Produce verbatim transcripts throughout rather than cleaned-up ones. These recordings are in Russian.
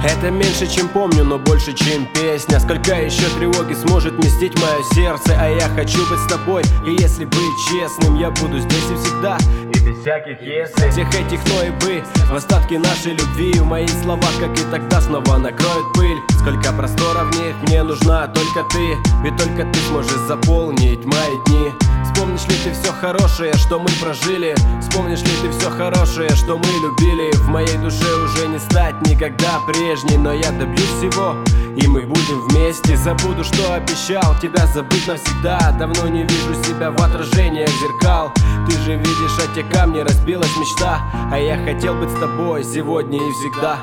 Это меньше, чем помню, но больше, чем песня. Сколько еще тревоги сможет вместить мое сердце? А я хочу быть с тобой, и если быть честным, я буду здесь и всегда, и без всяких если. Всех этих но и бы, в остатке нашей любви в моих словах, как и тогда, снова накроет пыль. Сколько простора в них, мне нужна только ты, ведь только ты сможешь заполнить мои дни. Вспомнишь ли ты все хорошее, что мы прожили? Вспомнишь ли ты все хорошее, что мы любили? В моей душе уже не стать никогда прежней, но я добьюсь всего, и мы будем вместе. Забуду, что обещал, тебя забыть навсегда. Давно не вижу себя в отражениях зеркал. Ты же видишь, о те камни разбилась мечта, а я хотел быть с тобой сегодня и всегда.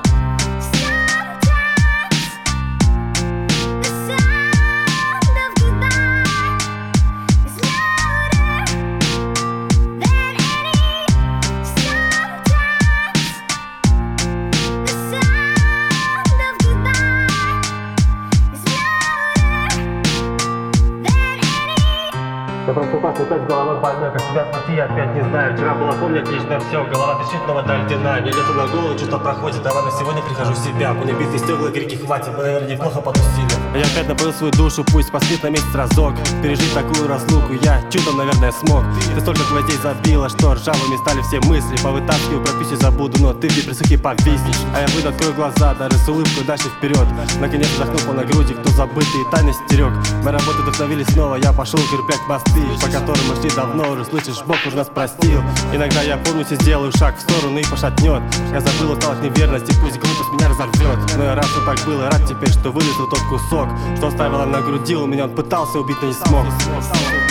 Я просыпался опять с головой больной, как себя спасти, я опять не знаю. Вчера было, помню, отлично все, голова действительно до льдина. Не лето на голову, чувство проходит, а ладно, сегодня прихожу в себя. Мне битые стекла, крики хватит, мы, наверное, неплохо потусили. Я опять напоил свою душу, пусть поспит на месяц разок. Пережить такую разлуку я чудом, наверное, смог. Ты столько гвоздей забила, что ржавыми стали все мысли. Повытаскиваю, прописи забуду, но ты в присухи повиснешь. А я выйду, открою глаза, даже с улыбкой дальше вперед. Наконец вздохнул на груди, кто забытые тайны стерег. Мои работы вдохновили снова, я пошел крепять мосты, по которым мы шли давно уже, слышишь, Бог уже нас простил. Иногда я помнюсь и сделаю шаг в сторону и пошатнет. Я забыл усталость неверности, пусть глупость меня разорвет. Но я рад, что так было, рад теперь, что вылезал тот кусок, что оставила на груди у меня, он пытался убить, но не смог.